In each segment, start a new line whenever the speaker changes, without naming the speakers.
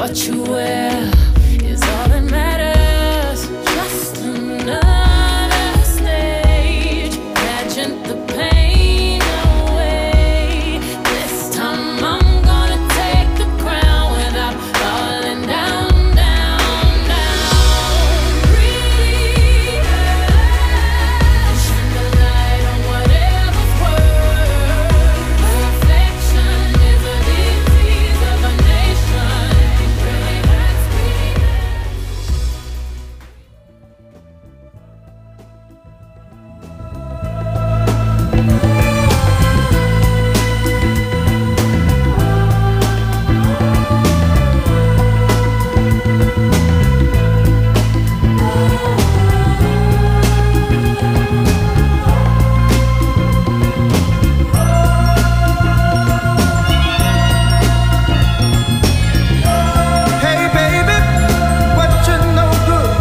what you wear is all that matters. Just another stage, pageant the pain away. This time I'm gonna take the crown without falling down, down, down. Breathe, shine the light on whatever's worth. Perfection is a disease of a nation. It really hurts me.
Hey baby, what you no good?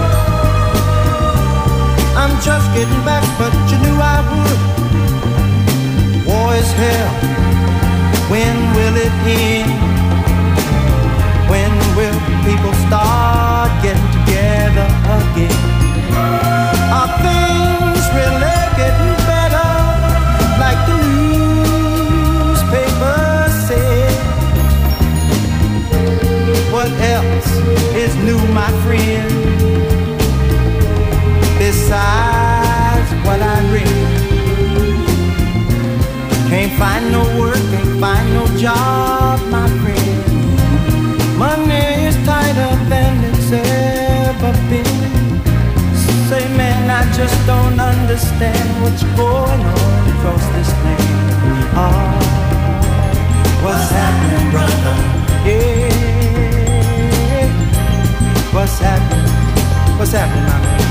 I'm just getting back, but you knew I would. War is hell. When will it end? When will people start getting together again? Are things really getting better? Like the newspapers say. What else is new, my friend, besides what I read? Can't find no work, can't find no job, my friend. Money is tighter than it's ever been. Say, man, I just don't understand what's going on across this land. Oh, what's happening, brother? Yeah. What's happening? What's happening, my man?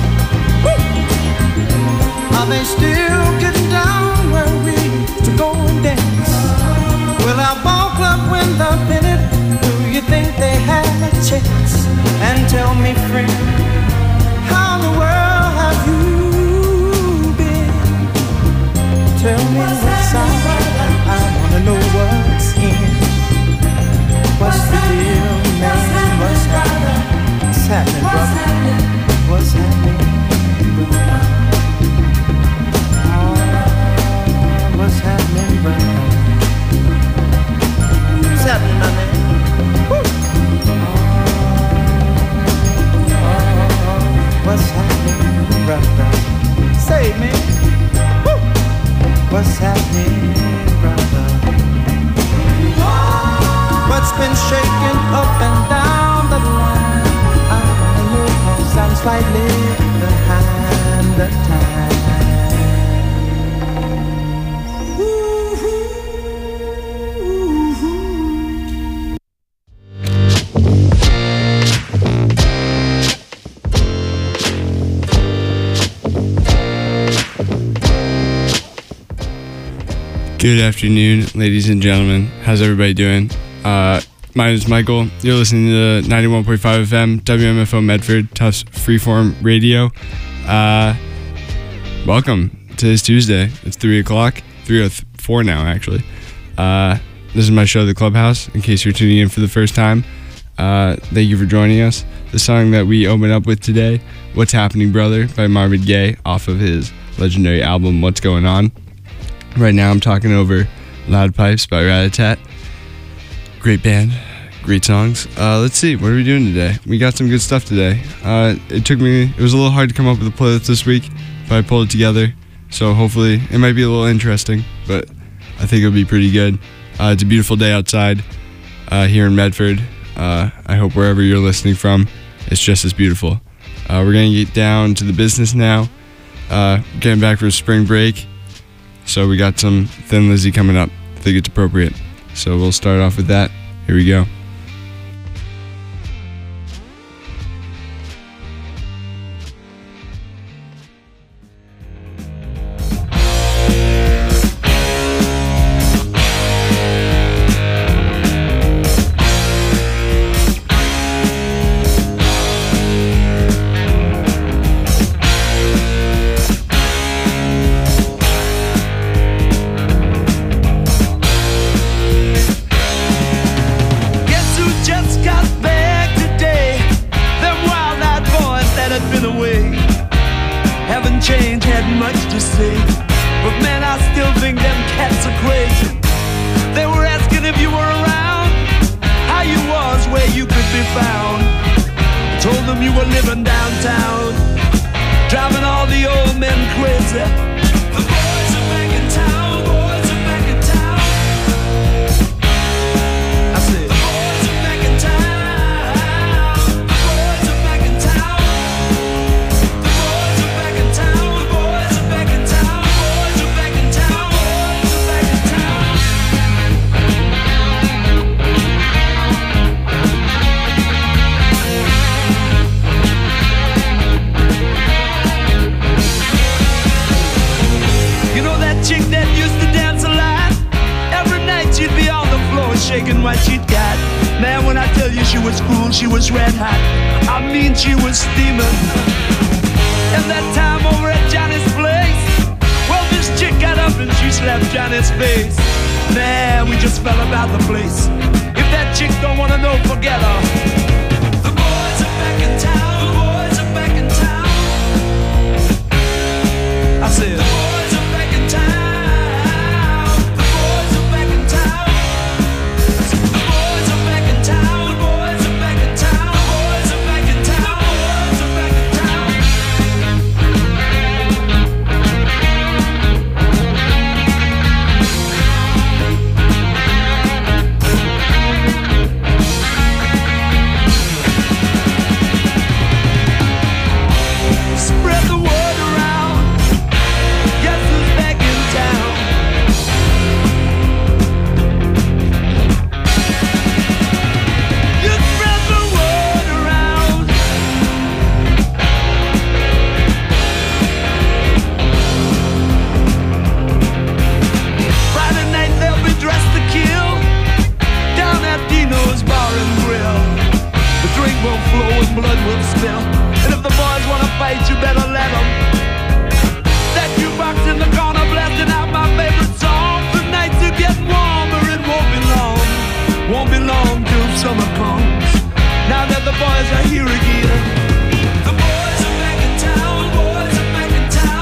Are they still getting down where we used to go and dance? Will our ball club win the pennant? Do you think they had a chance? And tell me, friend, how in the world have you been? Tell me what's out. I wanna know what's in. What's the deal, man? What's happening? What's happening, brother? What's happening, brother? What's happening, brother? What's happening, my man? What's happening, brother? Say, man. What's happening, brother? What's been shaking up and down the line? I wanna know 'cause I'm slightly behind the time.
Good afternoon, ladies and gentlemen. How's everybody doing? My name is Michael. You're listening to 91.5 FM, WMFO Medford, Tufts Freeform Radio. Welcome to this Tuesday. It's 3 o'clock, 3:04 now, actually. This is my show, The Clubhouse, in case you're tuning in for the first time. Thank you for joining us. The song that we open up with today, What's Happening, Brother, by Marvin Gaye, off of his legendary album, What's Going On. Right now I'm talking over Loud Pipes by Rat-a-Tat. Great band, great songs. Let's see, what are we doing today? We got some good stuff today. It was a little hard to come up with a playlist this week, but I pulled it together. So hopefully, it might be a little interesting, but I think it'll be pretty good. It's a beautiful day outside here in Medford. I hope wherever you're listening from, it's just as beautiful. We're going to get down to the business now. Getting back from spring break. So we got some Thin Lizzy coming up. I think it's appropriate. So we'll start off with that. Here we go.
Yeah.
she was cool, she was red hot. I mean, she was steaming. And that time over at Johnny's place, well, this chick got up and she slapped Johnny's face. Man, we just fell about the place. If that chick don't wanna know, forget her. The boys are back in town. The boys are back in town. I said, the boys are back in town. The boys are back in town. I said, the boys are back in town. The boys are back in town. The boys are back in town. The boys are back in town. Spread the word around. Guess who's back in town? You spread the word around. Friday night they'll be dressed to kill down at Dino's Bar and Grill. The drink will flow and blood will spill. And if the boys wanna fight, you better let them. That jukebox in the corner blasting out my favorite song. The nights are getting warmer, it won't be long. Won't be long till summer comes. Now that the boys are here again. The boys are back in town. The boys are back in town.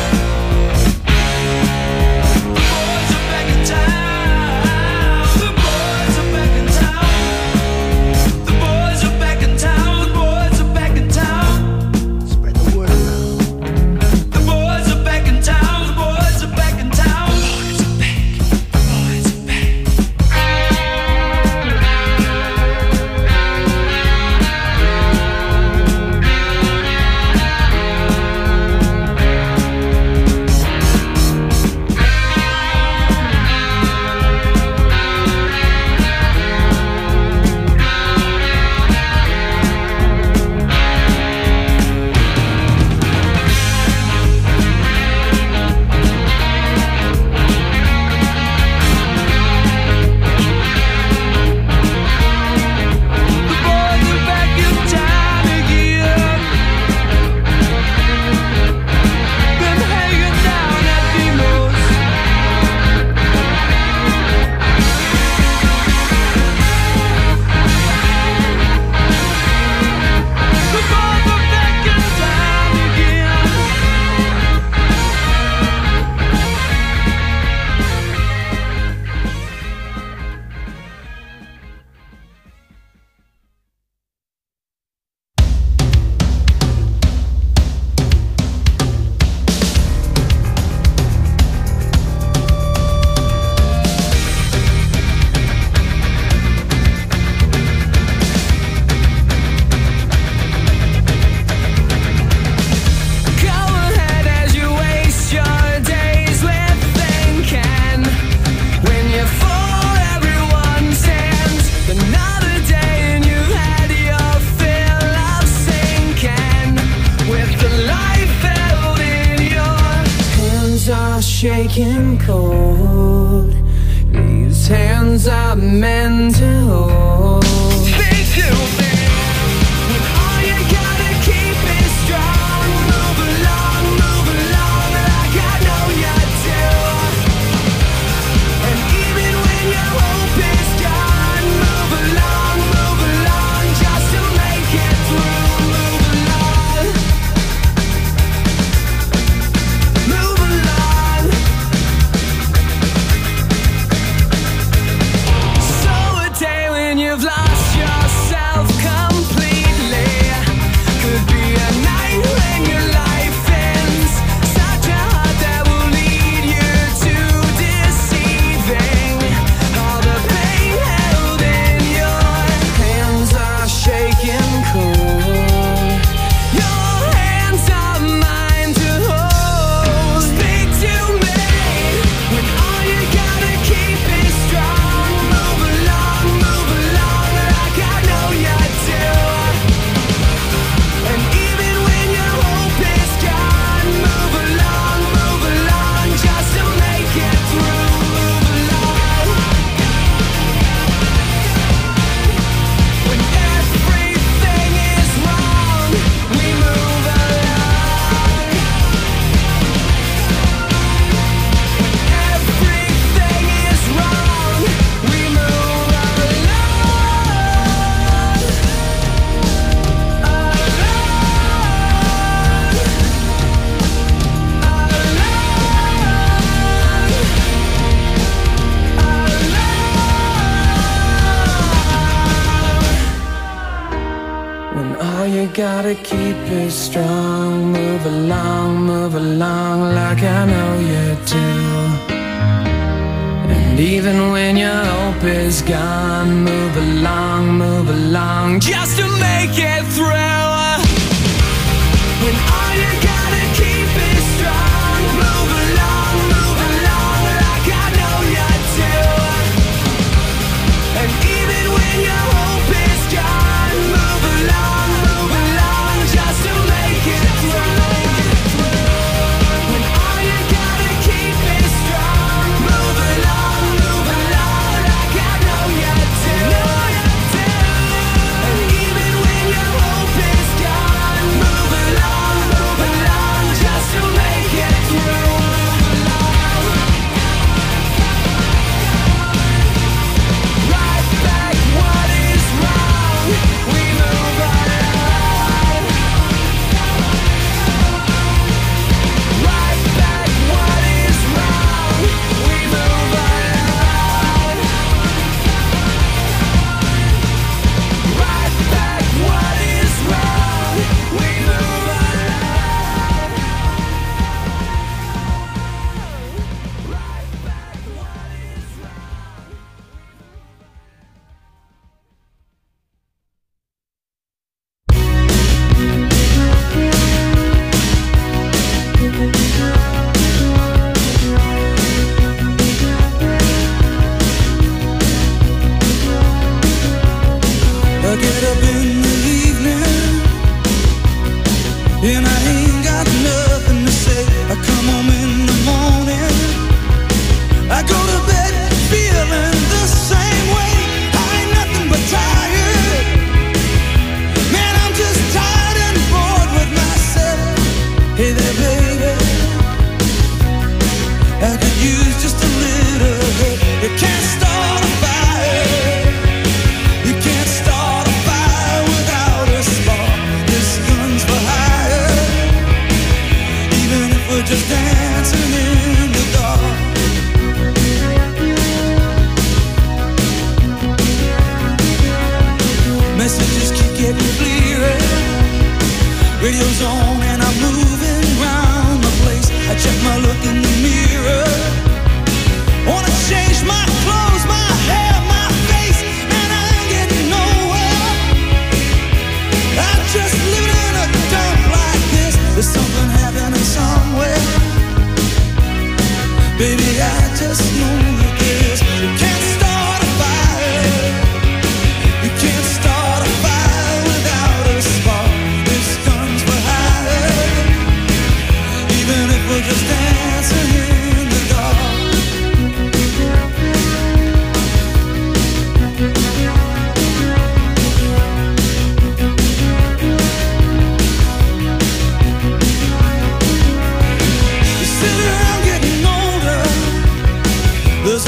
The boys are back in town. The boys are back in town. The boys are back in town. The boys are back in town. Spread the word around. The boys are back in town. The boys are back in town. The boys are back. The boys are back. The boys are back in town again. Been hanging down at Dino's. The boys are back in town again. Go ahead as you waste your days with thinking. When you fall, everyone stands. Another day and you've had your fill of sinking. With the life held in your hands are shaking cold. These hands are meant to hold. Think you think when all you gotta keep is strong. Move along like I know you do. And even when your hope is gone, move along just to make it through. Move along. So a day when you've when all you gotta keep is strong. Move along like I know you do. And even when your hope is gone, move along just to make it through. When all you gotta keep is strong, move along like I know you do. And even when your hope is gone, move along just to make it through. When all you gotta keep is strong, move along like I know you do. And even when your hope is gone, move along just to make it through. Right back what is wrong, we move along. Right back what is wrong, we move along. Right back what is wrong, we move along. Right back what is wrong.
I get up in the evening and I ain't got nothing to say. I come home in the morning, I go to bed feeling the same way. I ain't nothing but tired. Man, I'm just tired and bored with myself. Hey there, baby, I could use just a little help. You can't start a fire. You can't start a fire without a spark. This gun's for hire. Even if we're just dancing in the dark. Messages keep getting clearer. Radio's on and I'm moving around the place. I check my look in the mirror. Wanna change my clothes, my hair, my face, and I ain't getting nowhere. I'm just living in a dump like this. There's something happening somewhere. Baby, I just know that this. You can't start a fire. You can't start a fire without a spark. This gun's for hire. Even if we're just dancing in the dark. You sit around getting older. There's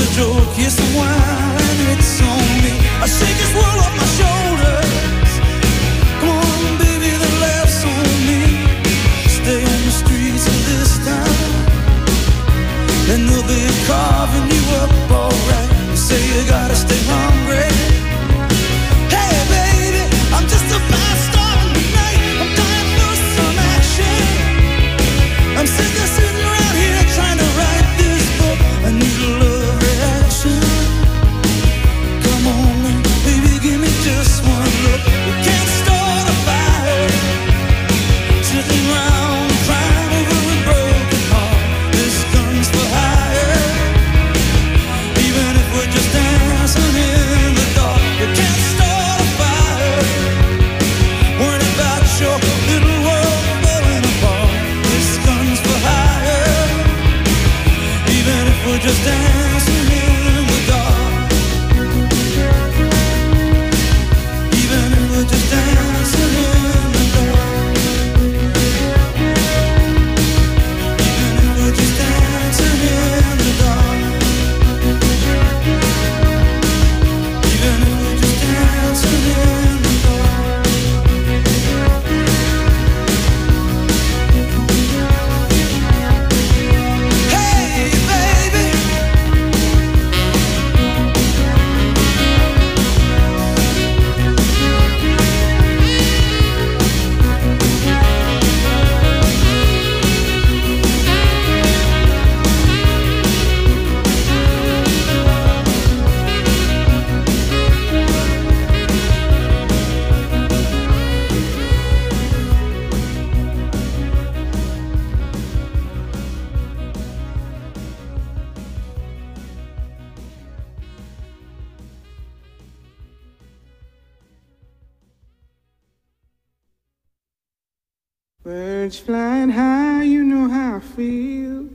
Birds flying high, you know how I feel.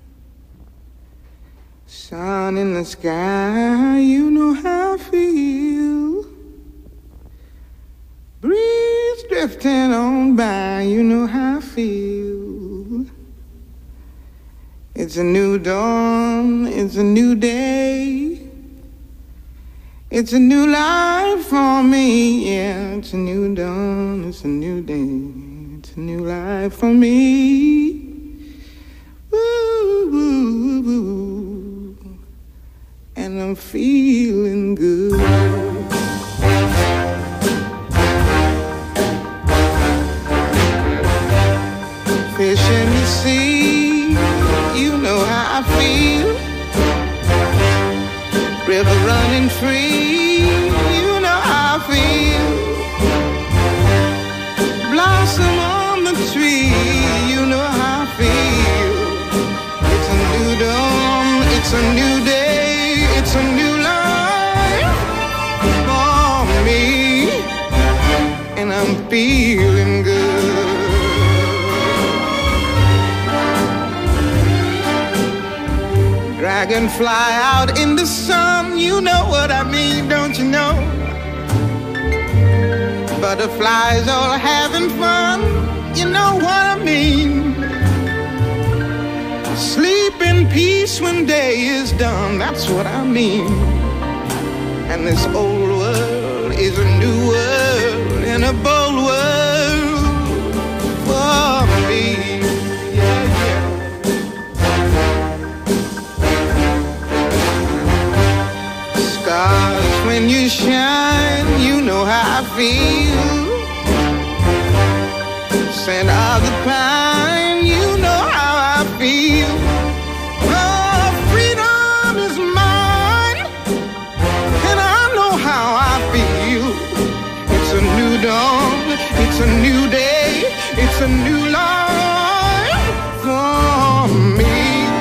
Sun in the sky, you know how I feel. Breeze drifting on by, you know how I feel. It's a new dawn, it's a new day. It's a new life for me, yeah. It's a new dawn, it's a new day. It's a new life for me. Woo, woo, woo. And I'm feeling good. Fish in the sea, you know how I feel. River running free, you know how I feel. Blossom on the tree, you know how I feel. It's a new dawn, it's a new day, it's a new life for me. And I'm feeling good. Dragonfly out in the sun, you know what I mean, don't you know? Butterflies all having fun, you know what I mean. Sleep in peace when day is done, that's what I mean. And this old world is a new world and a bold world for me. Stars, when you shine, you know how I feel. Scent of the pine, you know how I feel. Oh, freedom is mine, and I know how I feel. It's a new dawn, it's a new day, it's a new life for me.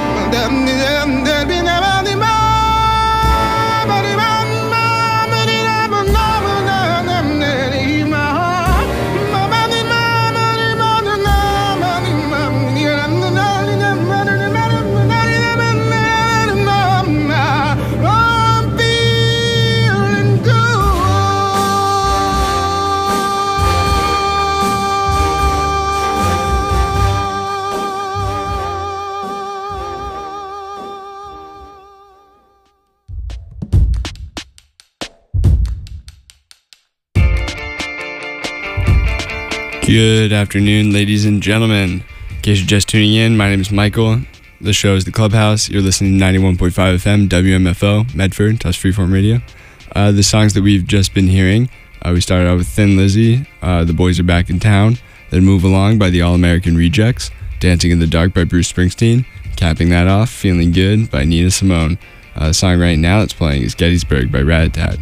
Good afternoon, ladies and gentlemen. In case you're just tuning in, my name is Michael. The show is The Clubhouse. You're listening to 91.5 FM, WMFO, Medford, Touch Freeform Radio. The songs that we've just been hearing, we started out with Thin Lizzy, The Boys Are Back in Town, then Move Along by the All-American Rejects, Dancing in the Dark by Bruce Springsteen, capping that off, Feeling Good by Nina Simone. The song right now that's playing is Gettysburg by Rat-a-Tat,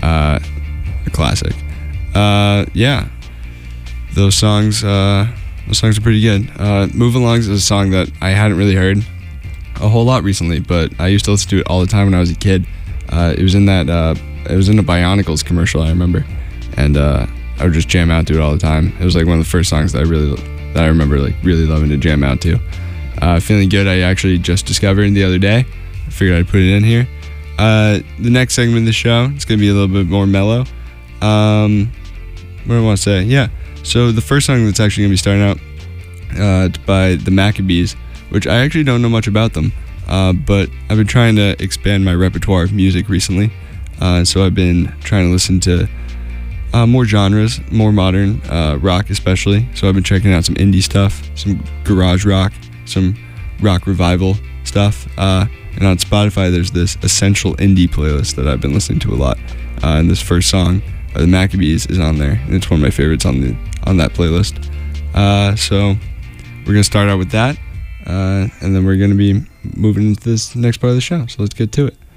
a classic. Yeah. Those songs are pretty good. Move Along is a song that I hadn't really heard a whole lot recently, but I used to listen to it all the time when I was a kid. It was in a Bionicles commercial, I remember, and I would just jam out to it all the time. It was like one of the first songs that I remember like really loving to jam out to. Feeling Good, I actually just discovered the other day. I figured I'd put it in here. The next segment of the show, it's gonna be a little bit more mellow. What do I want to say? Yeah. So the first song that's actually going to be starting out, it's by the Maccabees, which I actually don't know much about them, but I've been trying to expand my repertoire of music recently, so I've been trying to listen to more genres, more modern rock especially, so I've been checking out some indie stuff, some garage rock, some rock revival stuff, and on Spotify there's this Essential Indie playlist that I've been listening to a lot, and this first song by the Maccabees is on there, and it's one of my favorites on that playlist. So we're gonna start out with that, and then we're gonna be moving into this next part of the show. So let's get to it.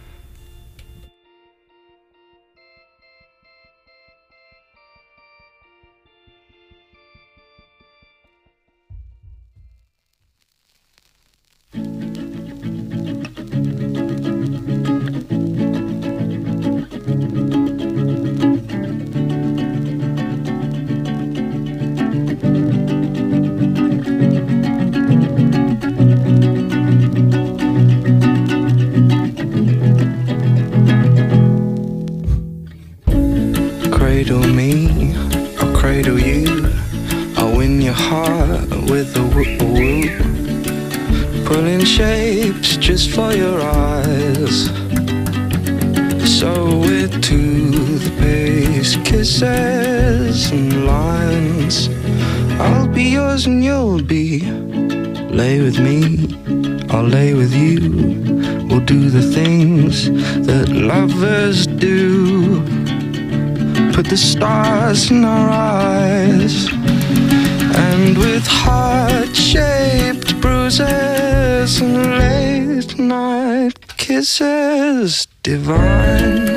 cradle you. I'll win your heart with a whoop-a-whoop. Pulling shapes just for your eyes. So we're to the pace, kisses and lines. I'll be yours and you'll be. Lay with me, I'll lay with you. We'll do the things that lovers do. Put the stars in our eyes. And with heart-shaped bruises and late night kisses divine.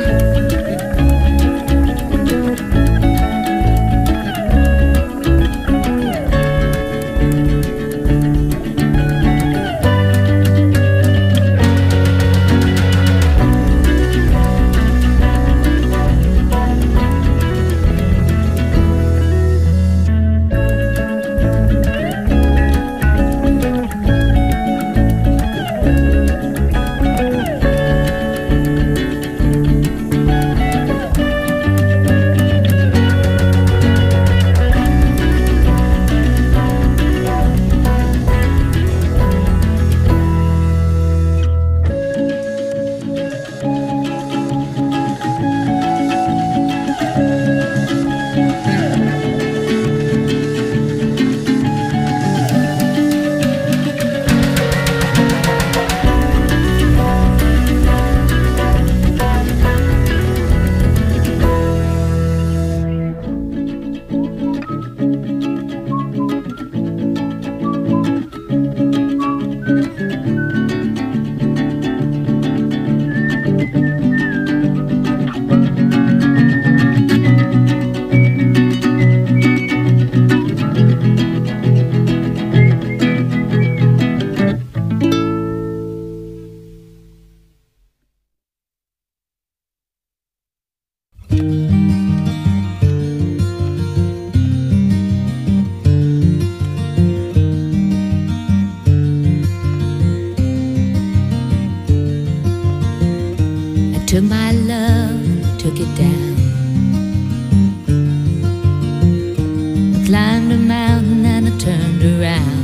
Took my love, took it down. I climbed a mountain and I turned around,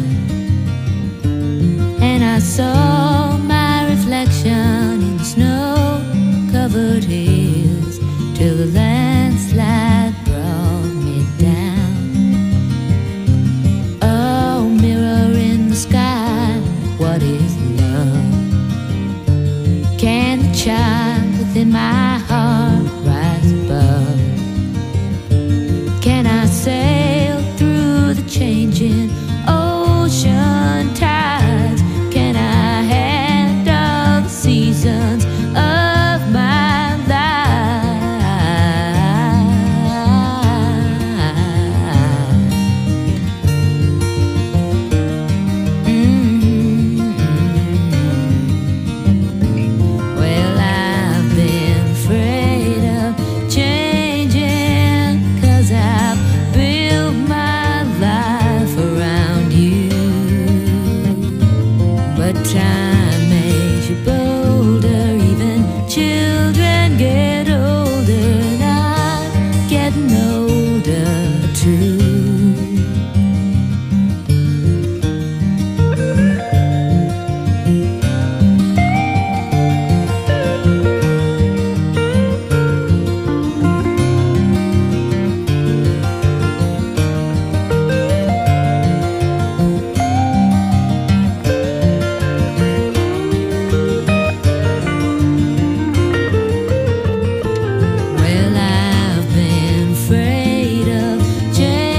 and I saw my reflection in snow-covered hills till the landslide brought me down. Oh, mirror in the sky, what is love? Can the child within my heart rise above? Can I sail through the changing ocean tides? Can I handle the seasons of my Well, I've been afraid of changing, 'cause I've built my life around you. But time makes you bolder, even children get older, and I'm getting older too. Well, I've been afraid of change.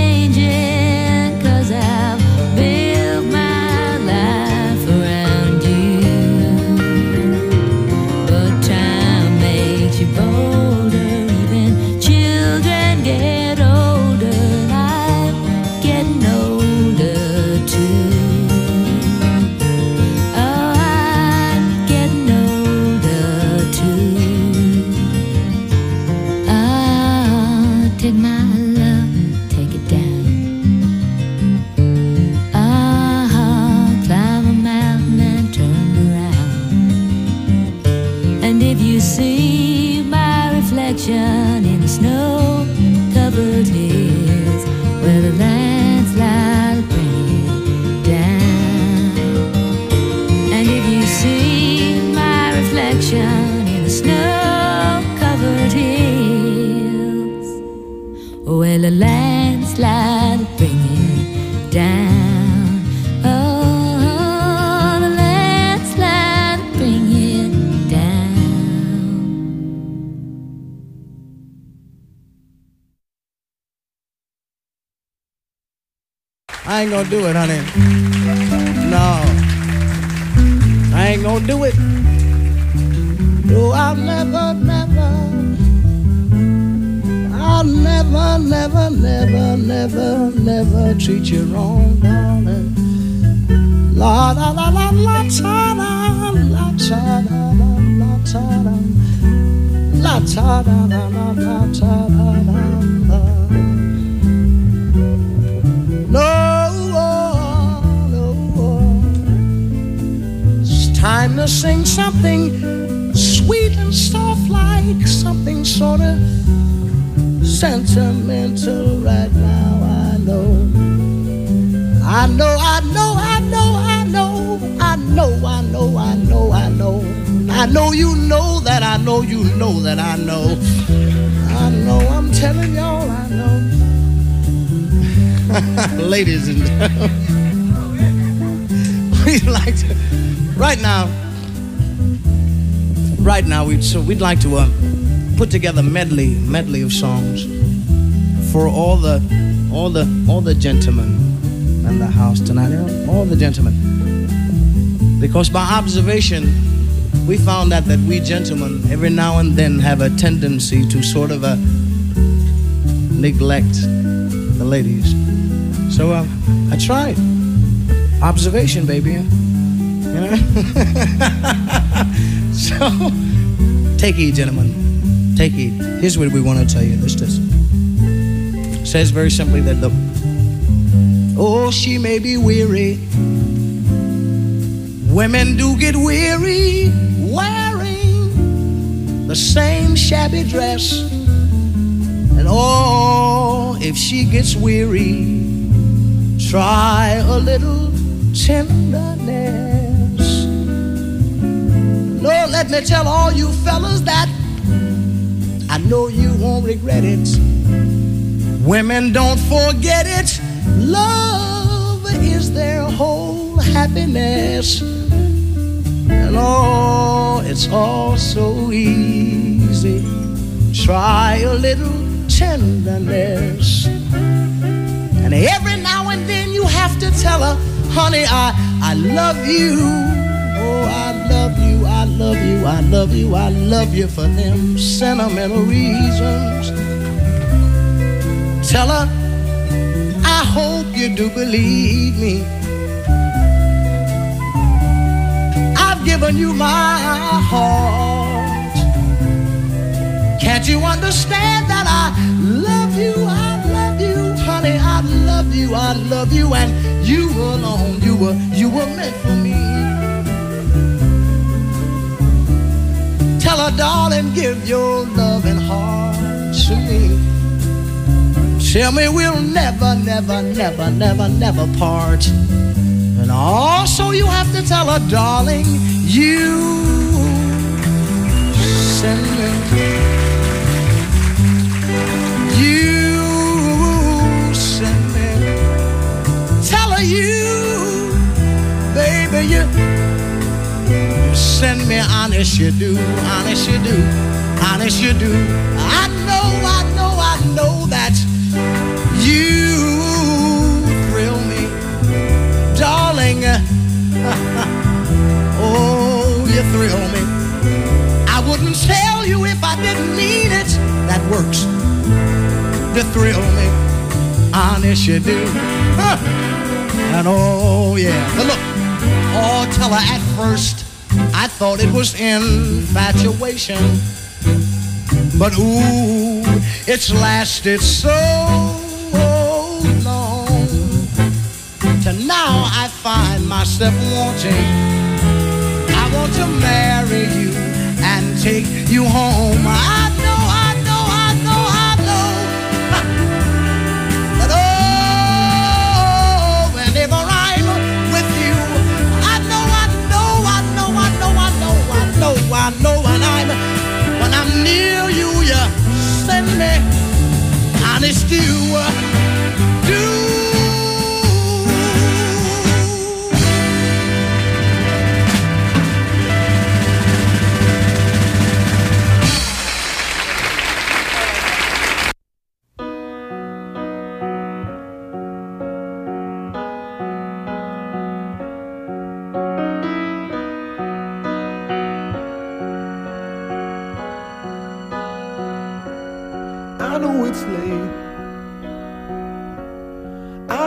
landslide bring it down. Oh, the landslide bring it down.
I ain't gonna do it, honey. No, I ain't gonna do it. No, I'll never, never, I'll never, never, never, never, never treat you wrong, darling. La la la la la ta da, la ta da da, la ta da, la ta da da, la ta da da. Time to sing something sweet and soft, like something sort of sentimental right now. I know, I know, I know, I know, I know, I know, I know, I know, I know, I know you know that I know you know that I know. I know, I'm telling y'all, I know. Ladies and gentlemen, we'd like to. Right now, we'd like to put together a medley of songs for all the gentlemen in the house tonight. All the gentlemen, because by observation, we found out that we gentlemen every now and then have a tendency to sort of neglect the ladies. So I tried observation, baby. You know? So, take heed, gentlemen. Take heed. Here's what we want to tell you. This says very simply that oh, she may be weary. Women do get weary wearing the same shabby dress. And oh, if she gets weary, try a little tenderness. Lord, let me tell all you fellas that I know you won't regret it. Women, don't forget it. Love is their whole happiness. And oh, it's all so easy. Try a little tenderness. And every now and then you have to tell her, honey, I love you. Oh, I love you, I love you, I love you, I love you for them sentimental reasons. Tell her, I hope you do believe me. I've given you my heart. Can't you understand that I love you, honey, I love you, and you alone, you were meant for me. Tell her, darling, give your loving heart to me. Tell me we'll never, never, never, never, never part. And also you have to tell her, darling, you send me. You send me. Tell her you, baby, you send me, honest you do, honest you do, honest you do. I know that you thrill me, darling. Oh, you thrill me. I wouldn't tell you if I didn't mean it. That works. To thrill me, honest you do. And oh yeah, but look, oh, tell her at first I thought it was infatuation, but ooh, it's lasted so long. To now I find myself wanting, I want to marry you and take you home. I know. But oh, whenever I'm with you, I know, when I'm near you, you send me honest you.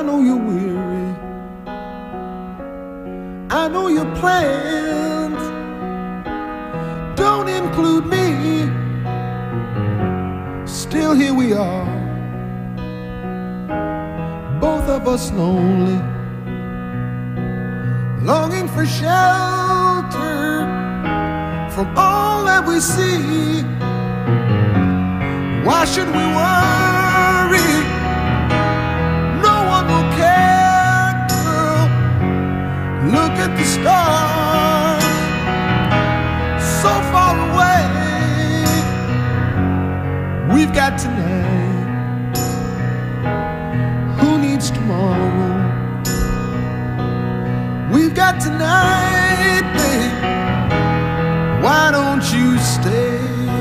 I know you're weary. I know your plans don't include me. Still here we are, both of us lonely, longing for shelter from all that we see. Why should we worry? No one will care, girl. Look at the stars, so far away. We've got tonight. Who needs tomorrow? We've got tonight, babe. Why don't you stay?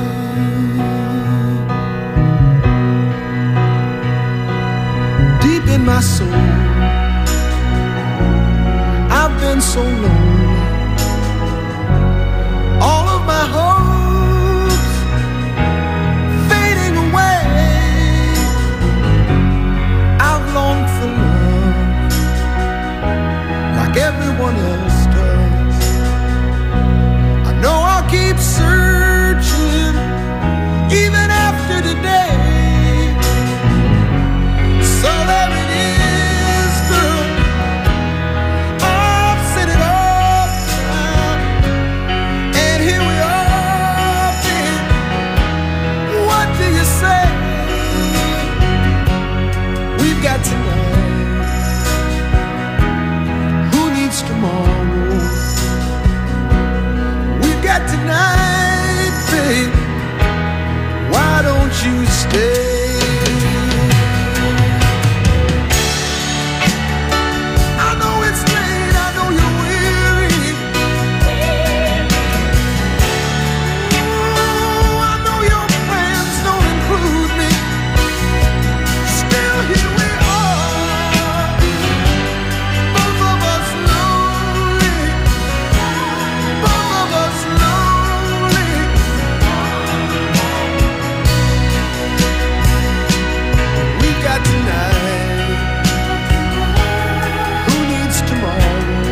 Deep in my soul, I've been so lonely. All of my hopes fading away. I've longed for love like everyone else does. I know I'll keep searching even after today. So there it is, girl. I've set it all down, and here we are, babe. What do you say? We've got tonight. Who needs tomorrow? We've got tonight, babe. Why don't you stay? I know it's late, I know you're weary. Ooh, I know your plans don't include me. Still here we are, both of us lonely, both of us lonely. We've got tonight. Who needs tomorrow?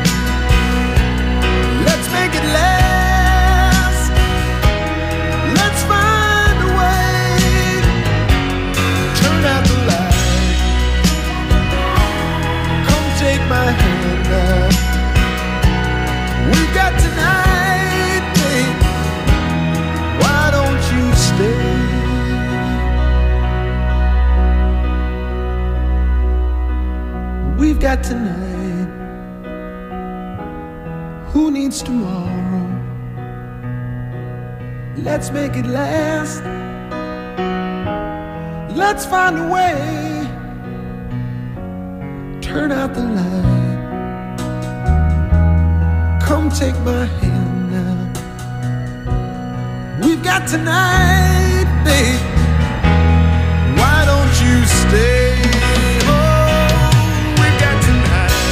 Let's make it last. Let's find a way. Turn out the light. Come take my hand now. We've got tonight, babe. Why don't you stay? We've got tonight. Who needs tomorrow? Let's make it last. Let's find a way. Turn out the light. Come take my hand now. We've got tonight, babe. Why don't you stay? Oh, we've got tonight.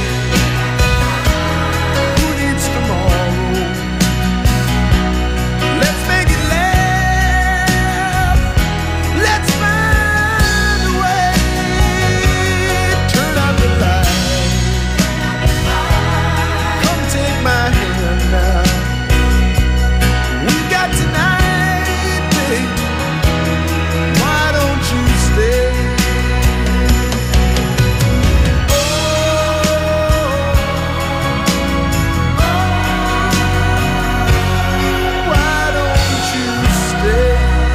Who needs tomorrow? Let's make it last. Let's find a way. Turn out the light. Come take my hand now. We've got tonight, babe. Why don't you stay? Why don't you stay?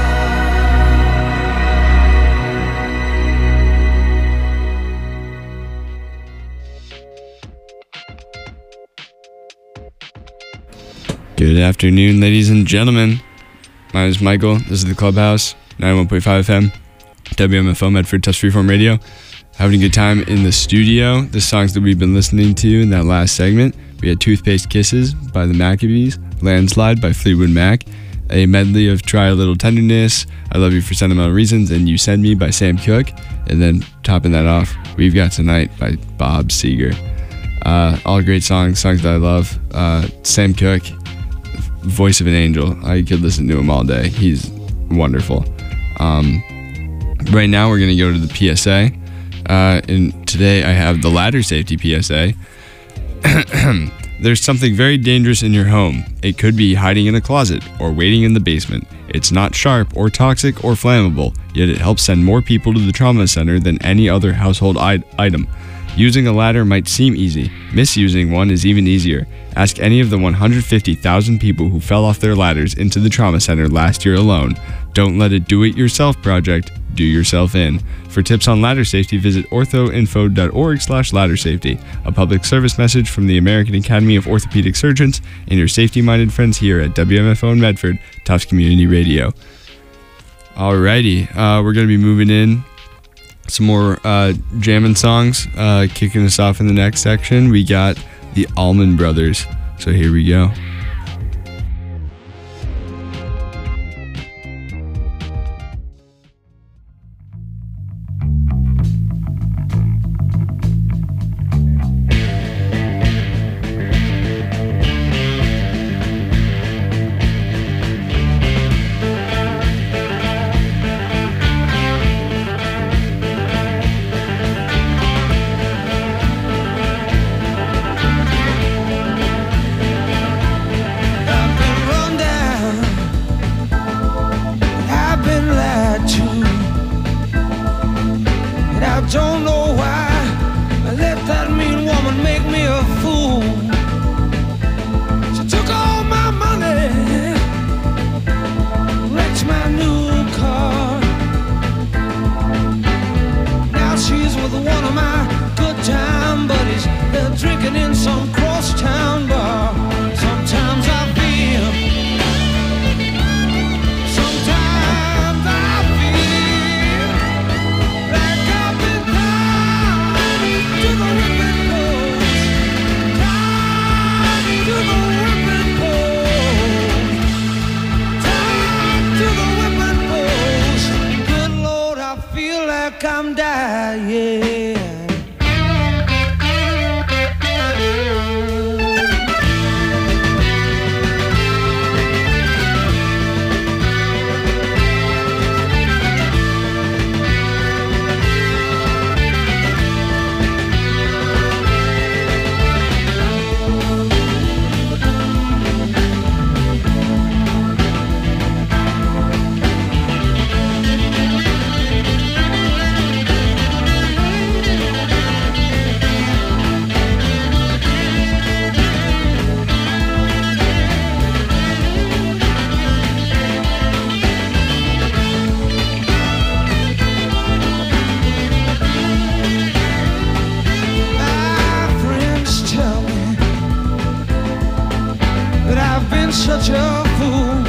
Good afternoon, ladies and gentlemen. My name is Michael. This is the Clubhouse, 91.5 FM, WMFO, Medford, Touch Freeform Radio. Having a good time in the studio. The songs that we've been listening to in that last segment, we had Toothpaste Kisses by the Maccabees, Landslide by Fleetwood Mac, a medley of Try a Little Tenderness, I Love You for Sentimental Reasons, and You Send Me by Sam Cooke. And then topping that off, We've Got Tonight by Bob Seger. All great songs that I love. Sam Cooke, voice of an angel. I could listen to him all day. He's wonderful. Right now we're going to go to the PSA. And today I have the ladder safety PSA. There's something very dangerous in your home. It could be hiding in a closet or waiting in the basement. It's not sharp or toxic or flammable, yet it helps send more people to the trauma center than any other household item. Using a ladder might seem easy. Misusing one is even easier. Ask any of the 150,000 people who fell off their ladders into the trauma center last year alone. Don't let a do-it-yourself project do yourself in. For tips on ladder safety, visit orthoinfo.org/laddersafety. A public service message from the American Academy of Orthopedic Surgeons and your safety-minded friends here at WMFO in Medford, Tufts Community Radio. Alrighty, we're going to be moving in some more jamming songs. Kicking us off in the next section, we got the Allman Brothers. So here we go.
I'm dying. Such a fool,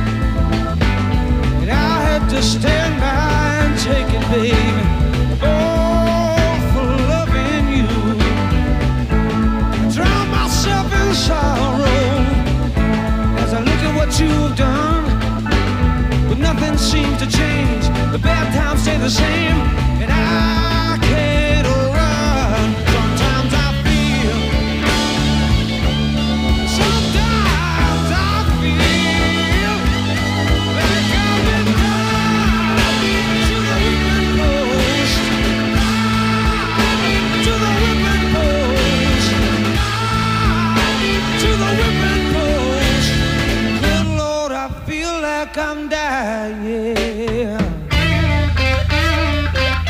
and I had to stand by and take it, baby. Oh, for loving you, I drown myself in sorrow as I look at what you've done. But nothing seems to change. The bad times stay the same, and I can't run. Sometimes I feel. Sometimes I feel like I've been tied to the whipping post, to the whipping post, to the whipping post. Good Lord, I feel like I'm dying.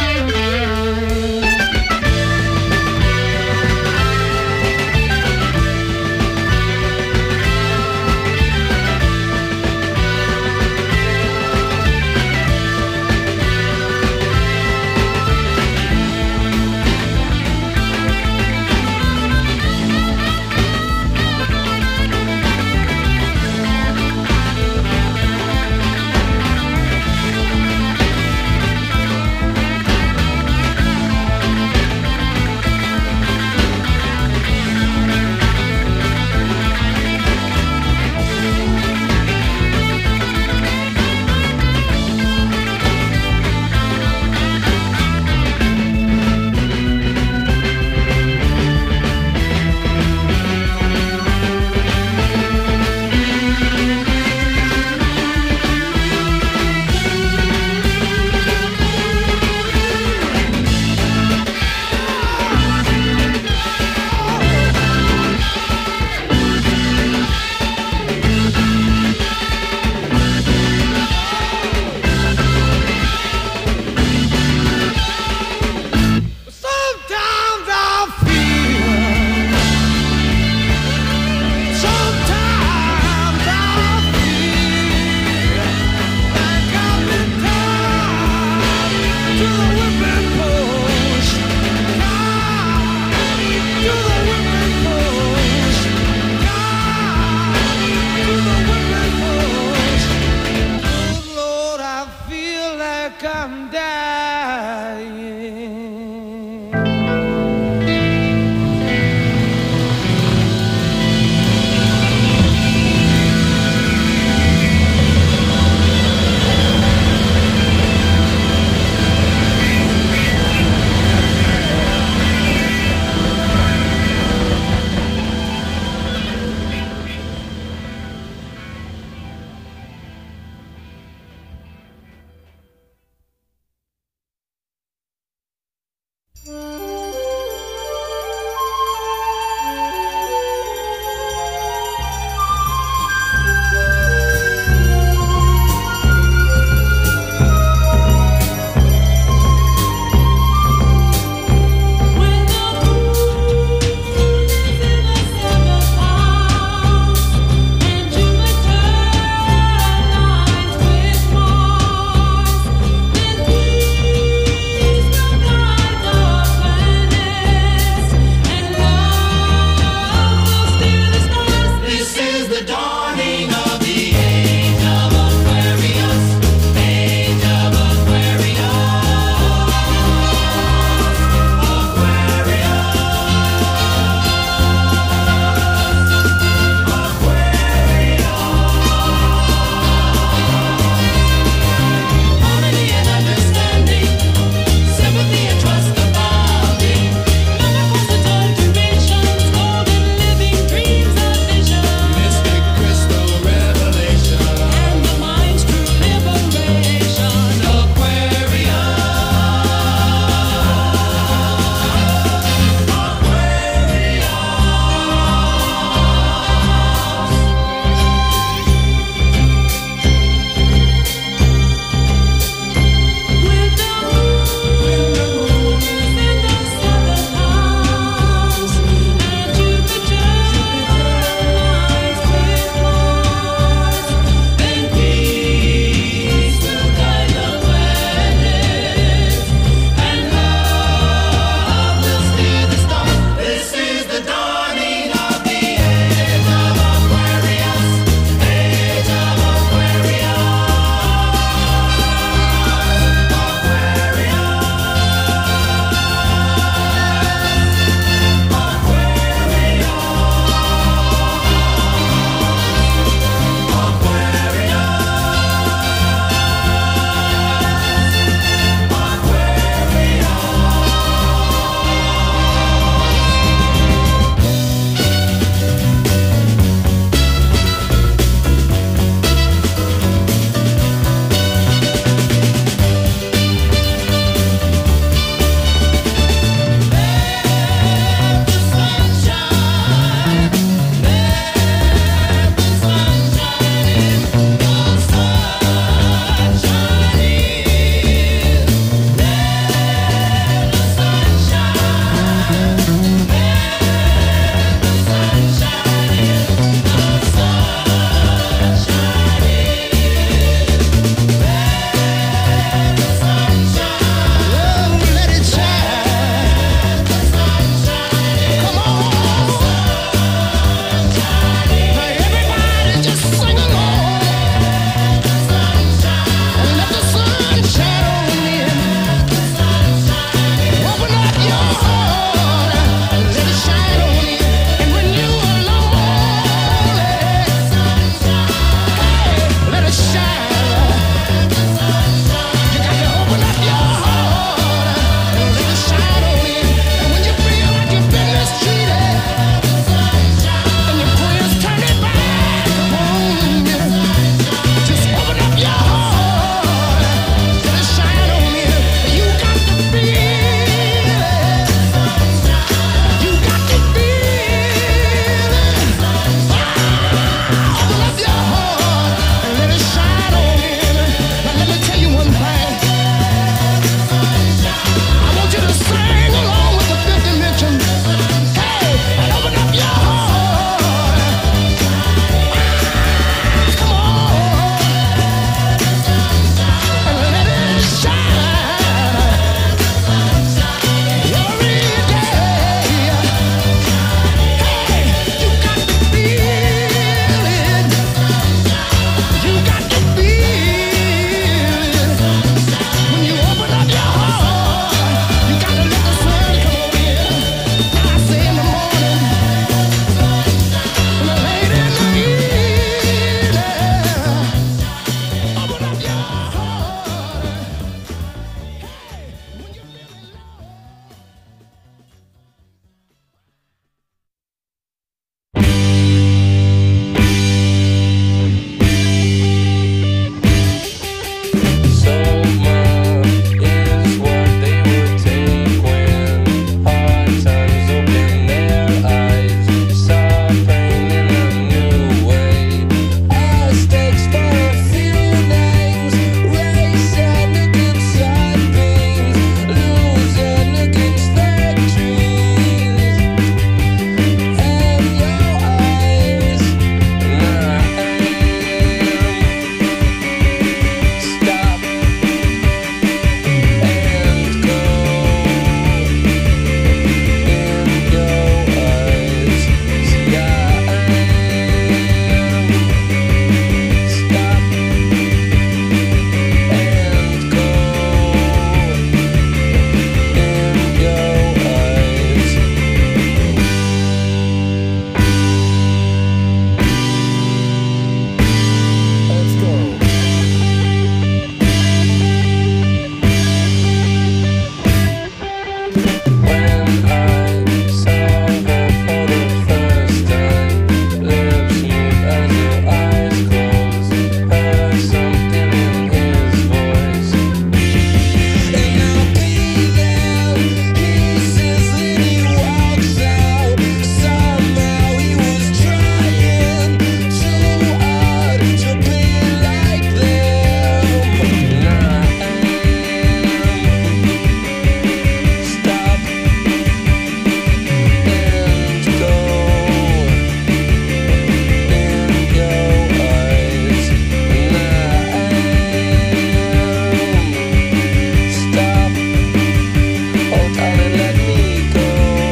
darling, let me go.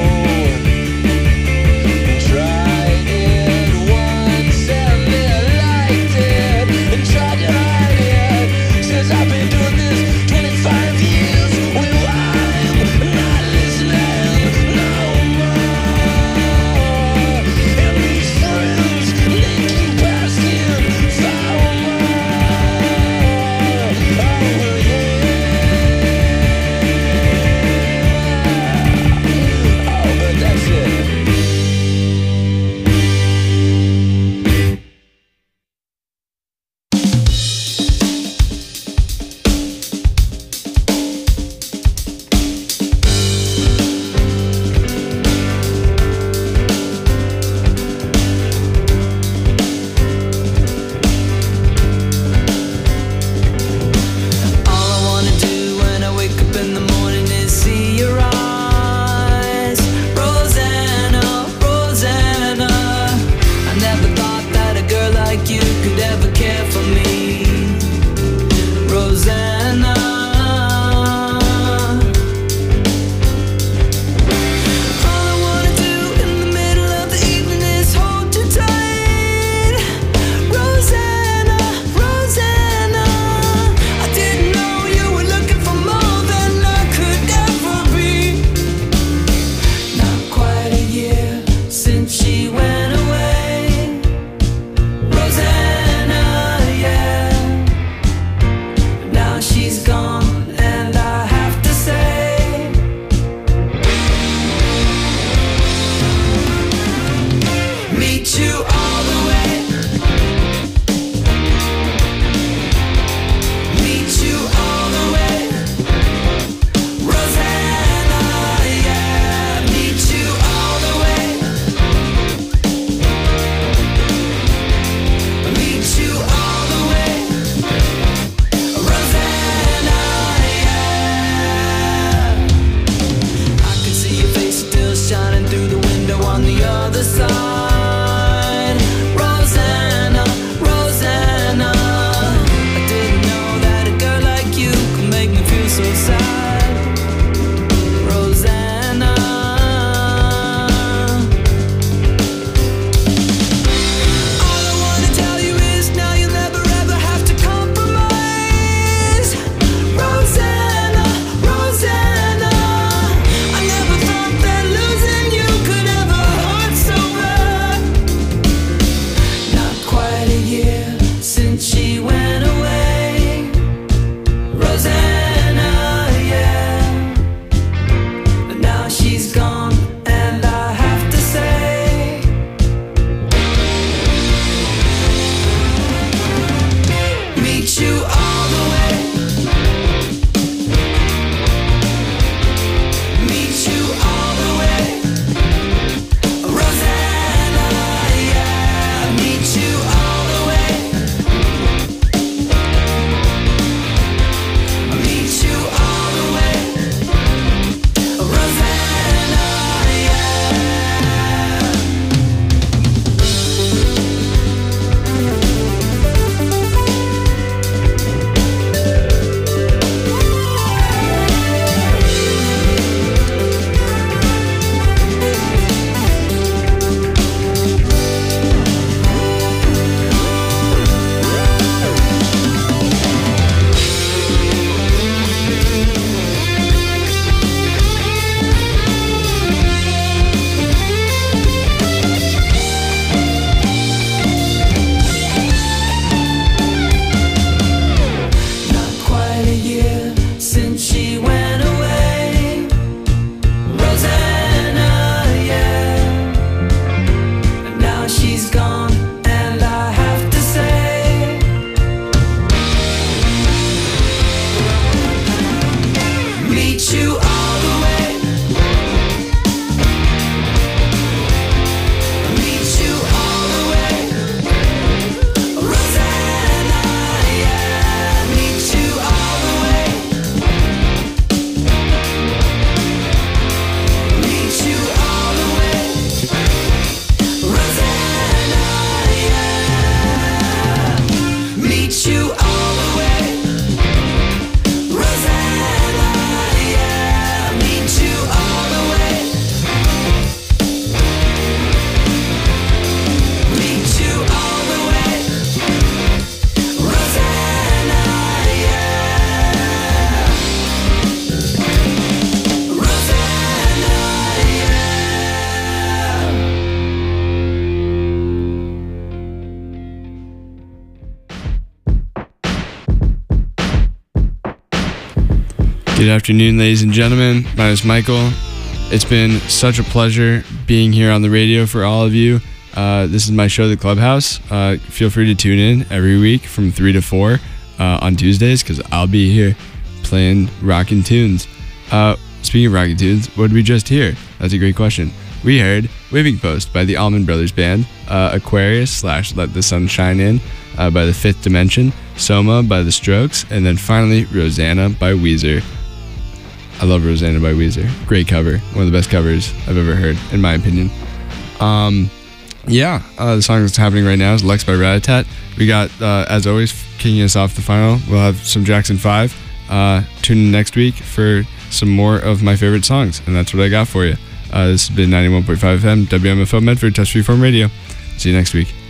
Tried it once and then liked it, and tried to hide it. Since I've been doing this 25 years, well, I'm not listening no more. And these friends, they keep asking for more. Oh, yeah.
Good afternoon, ladies and gentlemen. My name is Michael. It's been such a pleasure being here on the radio for all of you. This is my show, The Clubhouse. Feel free to tune in every week from 3 to 4 on Tuesdays, because I'll be here playing rockin' tunes. Speaking of rockin' tunes, what did we just hear? That's a great question. We heard Whipping Post by the Allman Brothers Band, Aquarius / Let the Sun Shine In by the Fifth Dimension, Soma by The Strokes, and then finally Rosanna by Weezer. I love Rosanna by Weezer. Great cover. One of the best covers I've ever heard, in my opinion. The song that's happening right now is Lex by Rat-a-Tat. We got, as always, kicking us off the final, we'll have some Jackson 5. Tune in next week for some more of my favorite songs, and that's what I got for you. This has been 91.5 FM, WMFO Medford, Touch Freeform Radio. See you next week.